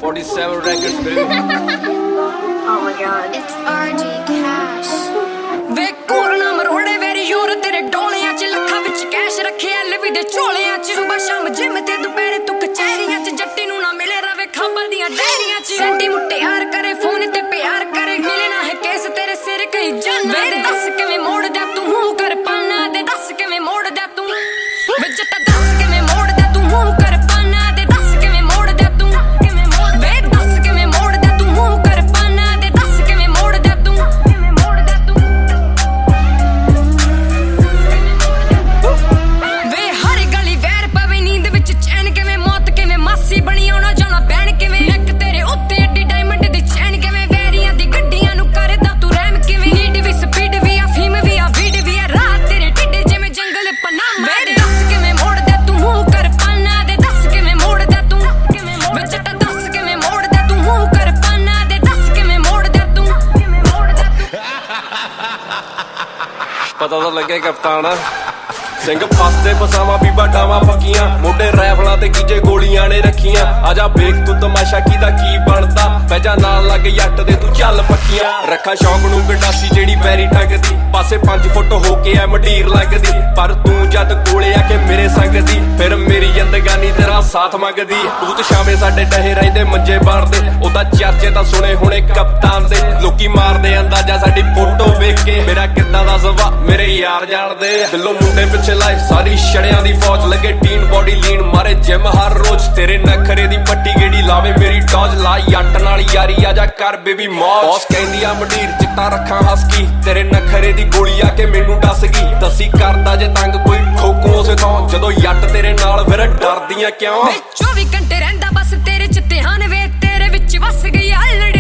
47 records, baby. Oh my god. It's RG Cash. ਵੇ ਕੋਰਨਾ ਮਰੋੜੇ ਵੈਰੀ ਯੂਰ ਤੇਰੇ ਡੋਲਿਆਂ ਚ ਲੱਖਾਂ ਵਿੱਚ ਕੈਸ਼ ਰੱਖਿਆ ਲਵੀ ਦੇ ਝੋਲਿਆਂ ਚ ਸੁਬਾ ਸ਼ਾਮ ਜਿਮ ਤੇ ਦੁਪਹਿਰੇ ਤੂੰ ਕਚਹਿਰੀਆਂ ਚ ਜੱਟੀ ਨੂੰ ਨਾ ਮਿਲੇ ਰਵੇ ਖਾਬਾਂ ਦੀਆਂ ਡੈਰੀਆਂ ਚ ਸੈਂਟੀ ਮੁੱਟਿਆਰ ਕਰੇ ਫੋਨ ਤੇ ਪਿਆਰ ਕਰੇ ਮਿਲੇ ਨਾ ਹੈ ਕੇਸ ਤੇਰੇ ਸਿਰ ਕਈ ਜਾਨਾ ਵੇ ਦੱਸ ਕਿਵੇਂ ਮੋੜਦਾ ਤੂੰ ਮੂੰਹ ਕਰ ਪਾਨਾ ਦੇ ਦੱਸ ਕਿਵੇਂ ਮੋੜਦਾ ਤੂੰ ਵੇ ਜੱਟਾ ਦੱਸ ਕਿਵੇਂ ਮੋੜਦਾ ਤੂੰ ਮੂੰਹ ਕਰ ਪਾਨਾ ਦੇ ਦੱਸ ਕਿਵੇਂ ਮੋੜਦਾ ਤੂੰ ਕਿਵੇਂ ਮੋੜ ਵੇ ਦੱਸ ਕਿਵੇਂ ਮੋੜਦਾ ਤੂੰ ਮੂੰਹ ਕਰ ਪਾਨਾ ਦੇ ਦੱਸ ਕਿਵੇਂ ਮੋੜਦਾ ਤੂੰ ਕਿਵੇਂ ਮੋੜਦਾ ਤੂੰ ਵੇ ਹਰ ਗਲੀ ਵੈਰ ਪਵੇ ਨੀਂਦ ਵਿੱਚ ਚੈਨ ਕਿਵੇਂ ਮੌਤ ਕਿਵੇਂ ਮਾਸੀ ਬਣੀ ਆਉਣਾ ਜਾਣਾ ਬਹਿਣ ਕਿਵੇਂ ਨੱਕ ਤੇਰੇ ਉੱਤੇ ਏਡੀ ਡਾਇਮੰਡ ਦੀ ਚੈਨ ਕਿਵੇਂ ਵੈਰੀਆਂ ਦੀ ਗੱਡੀਆਂ ਨੂੰ ਕਰਦਾ ਤੂੰ ਰਹਿਮ ਕਿਵੇਂ ਨੀਡ ਵੀ ਸਪੀਡ ਵੀ ਆ ਫੀਮ ਵੀ ਆ ਵੀਡ ਵੀ ਆ ਰਾਤ ਤੇਰੇ ਢਿੱਡੇ ਜਿਵੇਂ ਜੰਗਲ ਪਨਾਮਾ ਵੇ ਦੱਸ ਕਿਵੇਂ ਮੋੜਦਾ ਤੂੰ ਮੂੰਹ ਕਰ ਪਾਨਾ ਦੇ ਦੱਸ ਕਿਵੇਂ ਮੋੜਦਾ ਤੂੰ ਕਿਵੇਂ ਮੋੜ ਜੱਟਾ ਦੱਸ ਕਿਵੇਂ ਮੋੜਦਾ ਤੂੰ ਮੂੰਹ ਕਰ ਪਾਨਾ ਦੇ ਦੱਸ ਕਿਵੇਂ ਮੋੜਦਾ ਤੂੰ ਕਿਵੇਂ ਮੋੜਦਾ ਤੂੰ ਪਤਾ ਤਾਂ ਲੱਗੇ ਕਪਤਾਨ ਸਿੰਘ ਫਸਦੇ ਬਸਾਵਾਂ ਵੀ ਬਾਟਾਵਾਂ ਪੱਕੀਆਂ ਮੋਢੇ ਰਾਈਫਲਾਂ ਤੇ ਕੀਜੇ ਗੋਲੀਆਂ ਨੇ ਰੱਖੀਆਂ ਆਜਾ ਵੇਖ ਤੂੰ ਤਮਾਸ਼ਾ ਕੀਦਾ ਕੀ ਬਣਦਾ ਪੈਜਾ ਨਾਲ ਲੱਗ ਜੱਟ ਦੇ ਤੂੰ ਚੱਲ ਪੱਕੀਆਂ ਰੱਖਾ ਸ਼ੌਕ ਨੂੰ ਗੰਡਾਸੀ ਜਿਹੜੀ ਵੈਰੀ ਟੰਗਦੀ ਪਾਸੇ 5 ਫੁੱਟ ਹੋ ਕੇ ਐ ਮੰਡੀਰ ਲੱਗਦੀ ਪਰ ਤੂੰ ਜਦ ਕੋਲੇ ਆ ਕੇ ਮੇਰੇ ਸੰਗ ਦੀ ਫਿਰ ਮੇਰੀ ਜ਼ਿੰਦਗਾਨੀ ਤੇਰਾ ਸਾਥ ਮੰਗਦੀ ਤੂੰ ਤੇ ਸ਼ਾਮੇ ਸਾਡੇ ਡਹੇ ਰਹਿੰਦੇ ਮੰਜੇ ਬਾੜਦੇ ਉਹਦਾ ਚਰਚੇ ਤਾਂ ਸੁਣੇ ਹੁਣੇ ਕਪਤਾਨ ਦੇ ਲੋਕੀ ਮਾਰਦੇ ਅੰਦਾਜ਼ਾ ਸਾਡੀ ਫੋਟੋ ਵੇਖ ਕੇ ਮੇਰਾ ਕਿੱਦਾਂ ਦਾ ਸੁਭਾਅ ਮੇਰੇ ਯਾਰ ਜਾਣਦੇ ਦਿਲੋਂ ਮੁੰਡੇ ਪਿੱਛੇ ਲਾਈ ਸਾਰੀ ਛੜਿਆਂ ਦੀ ਫੌਜ ਲੱਗੇ ਟੀਨ ਬੋਡੀ ਲੀਨ ਮਾਰੇ ਜਿਮ ਹਰ ਰੋਜ਼ ਤੇਰੇ ਨਖਰੇ ਦੀ ਪੱਟੀ ਗੇੜੀ ਲਾਵੇ ਮੇਰੀ ਟੌਜ ਲਾ ਜੱਟ ਨਾਲ ਯਾਰੀ ਆਜਾ ਕਰ ਬੇਬੀ ਮੌਜ ਬੌਸ ਕਹਿੰਦੀ ਆ ਮੰਡੀਰ ਚਿੱਟਾ ਰੱਖਾਂ ਹਸਕੀ ਤੇਰੇ ਨਖਰੇ ਦੀ ਗੋਲੀ ਆ ਕੇ ਮੈਨੂੰ ਡਸ ਗਈ ਦੱਸੀ ਕਰਦਾ ਜੇ ਤੰਗ ਕੋਈ ਠੋਕੂ ਉਸੇ ਤੋਂ ਜਦੋਂ ਜੱਟ ਤੇਰੇ ਨਾਲ ਫਿਰ ਡਰਦੀਆਂ ਕਿਉਂ 24 ਘੰਟੇ ਰਹਿੰਦਾ ਬਸ ਤੇਰੇ ਚ ਧਿਆਨ ਵੇ ਤੇਰੇ ਵਿੱਚ ਵਸ ਗਈ ਆਲੜੀ